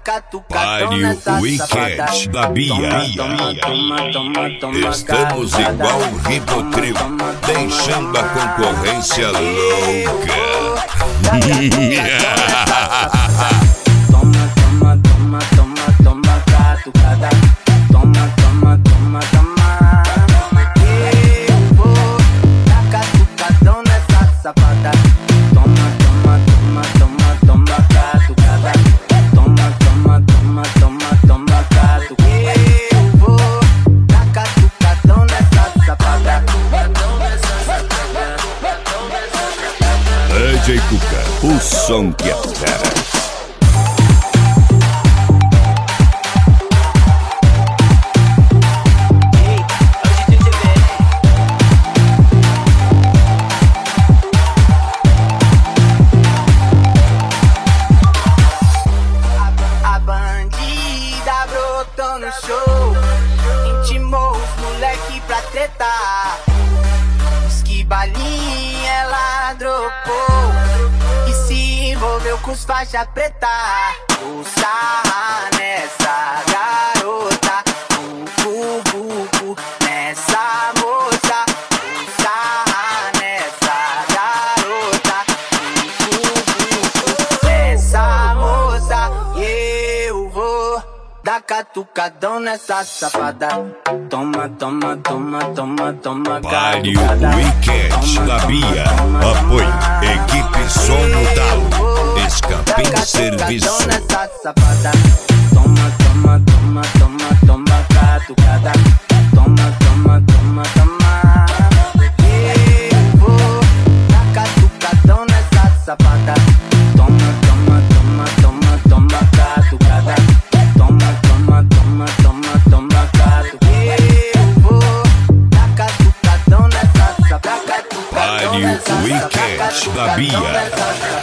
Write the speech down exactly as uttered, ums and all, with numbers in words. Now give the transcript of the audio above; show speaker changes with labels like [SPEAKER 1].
[SPEAKER 1] Pare o Weekend da Bia. Estamos igual o Ribotril, deixando a concorrência louca.
[SPEAKER 2] Toma, toma, toma, toma, toma, catucada. Toma, toma, toma, toma. Eu vou dar catucadão nessa safada. Toma, toma, toma, toma, toma, catucada. Toma, toma, toma, toma, toma, catucada. Eu vou dar catucadão nessa safada.
[SPEAKER 1] D J Cuca, o som que espera.
[SPEAKER 2] Brotou no show, intimou os moleque pra tretar. Diz que balinha ela dropou e se envolveu com os faixa preta. O sarra nessa garota, bucu, bucu nessa moça. O sarra nessa garota, bucu, bucu nessa moça. E eu vou dá catucadão nessa safada. Toma, toma, toma, toma, toma.
[SPEAKER 1] Pare o Weekend da Bia. Apoio Equipe Som no Talo. Escapim Serviço.
[SPEAKER 2] Nessa safada. Toma, toma, toma, toma, toma, catucada. Toma, toma, toma, toma. Eu vou dar catucadão nessa safada. Toma, toma, toma, toma, toma, catucada. Toma, toma, toma, toma, toma, catu. Eu vou dar catucadão nessa safada.
[SPEAKER 1] Pare o Weekend da Bia.